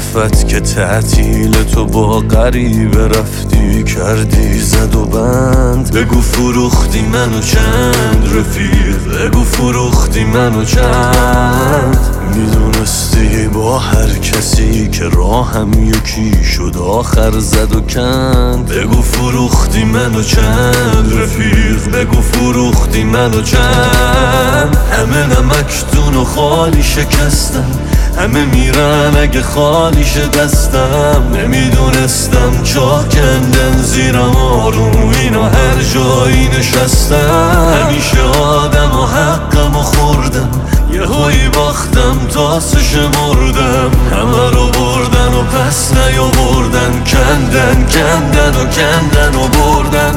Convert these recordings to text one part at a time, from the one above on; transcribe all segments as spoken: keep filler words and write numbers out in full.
صفت که تعطیل تو با غریبه رفتی کردی زد و بند. بگو فروختی منو چند رفیق، بگو فروختی منو چند. میدونستی با هر کسی که راهم یکی شد آخر زد و کند. بگو فروختی منو چند رفیق، بگو فروختی منو چند. همه نمکتون و خالی شکستم، همه میرن اگه خالیش دستم. نمیدونستم جا کندن زیرم آروم اینا هر جایی نشستم. همیشه آدم و حقم و خوردم، یه هایی باختم تاسش مردم. همه رو بردن و پس نیاوردن، کندن کندن و کندن و بردن.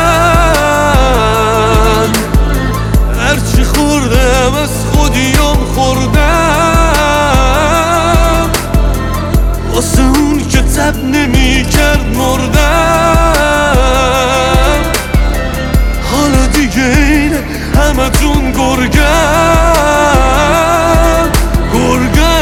من هرچی خوردم از خودیم خوردم، واسه اون که تب نمی کرد مردم. حالا دیگه اینه همه تون گرگم گرگم.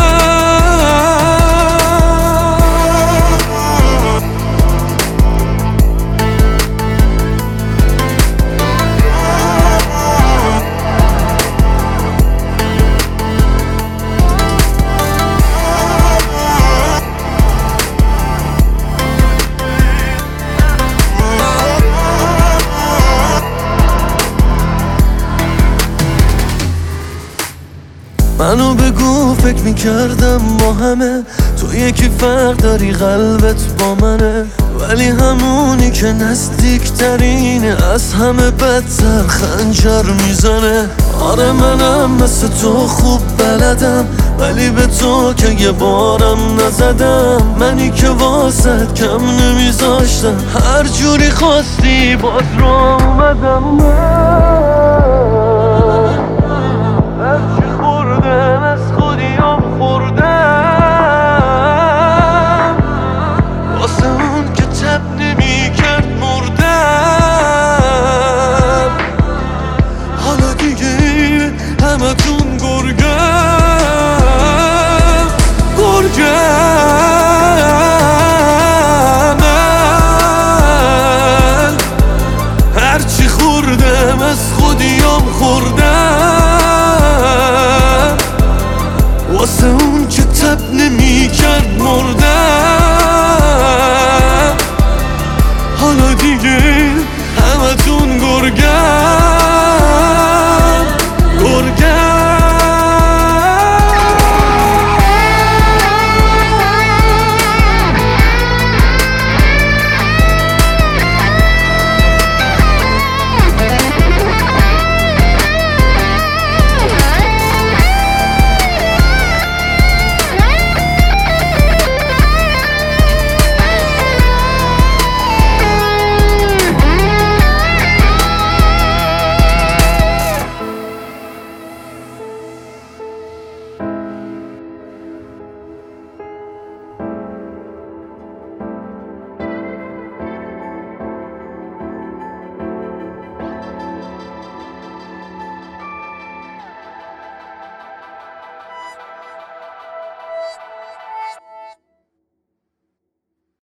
منو بگو فکر میکردم با همه تو یکی فرق داری قلبت با منه، ولی همونی که نزدیکترینه از همه بدتر خنجر میزنه. آره منم مثل تو خوب بلدم، ولی به تو که یه بارم نزدم. منی که واسد کم نمیذاشتم، هر جوری خواستی باز رو اومدم. هرچی خوردم از خودیم خوردم، واسه اون که تب نمی کرد مردم. حالا دیگه همه تون گرگم گرگم. من هرچی خوردم از خودیم خوردم، واسه اون که تب نمی کرد مردم. حالا دیگه همه تون گرگم